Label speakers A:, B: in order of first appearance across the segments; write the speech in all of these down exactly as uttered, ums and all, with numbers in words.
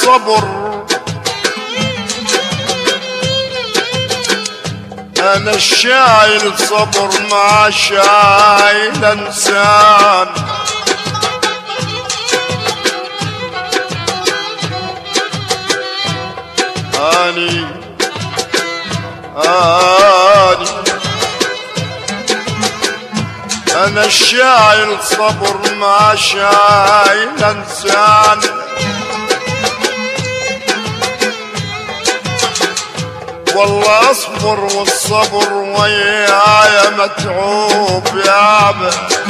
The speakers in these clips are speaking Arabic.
A: الصبر، انا الشايل صبر مع شايل انسان. اني اني انا الشايل صبر مع شايل انسان. والله اصبر والصبر وياي متعوب يابا.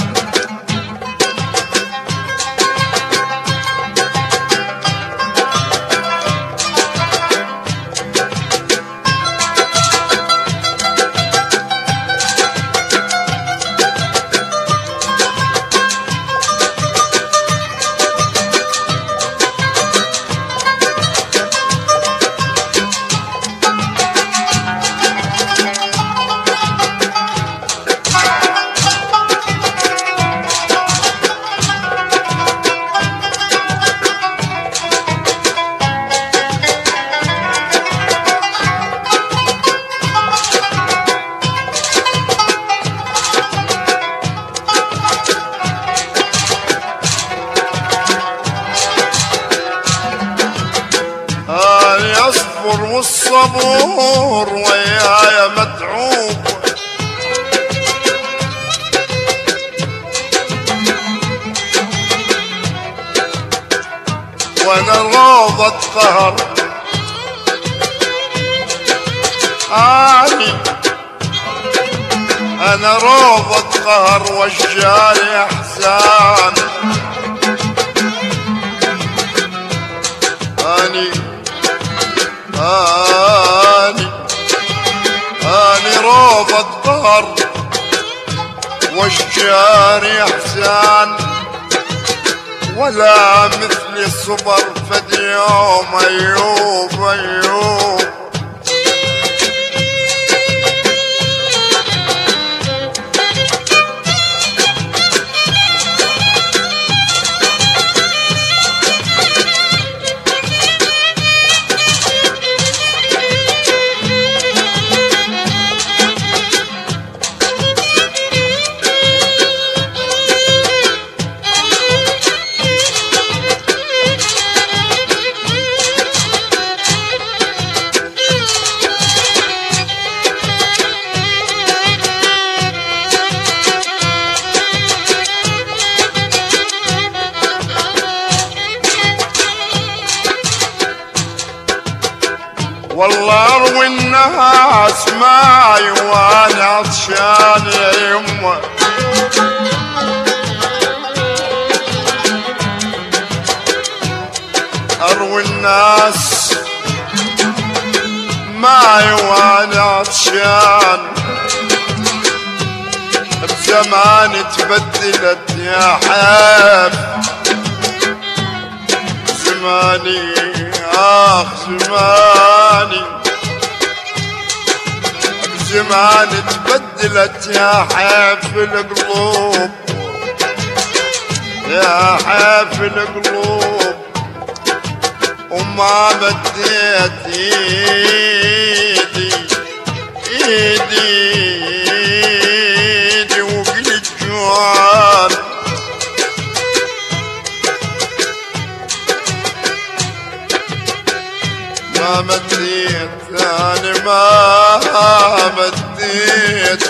A: اصبر والصبور وياي متعوب، وانا روضة قهر. اني انا روضة قهر والجاري احزان. اني اني اني روضة قهر والجاري احزان. ولا مثلي صبر فد يوم ايوب ايوب. والله اروي الناس معي وانا عطشان يا يمه. اروي الناس معي وانا عطشان. بزمان تبدلت يا حاف زماني اخ زماني. زمان تبدلت يا حاف القلوب يا حاف القلوب. وما مديت ايدي ايدي ايدي وقلت جوعان. ما مديت ثاني ما مديت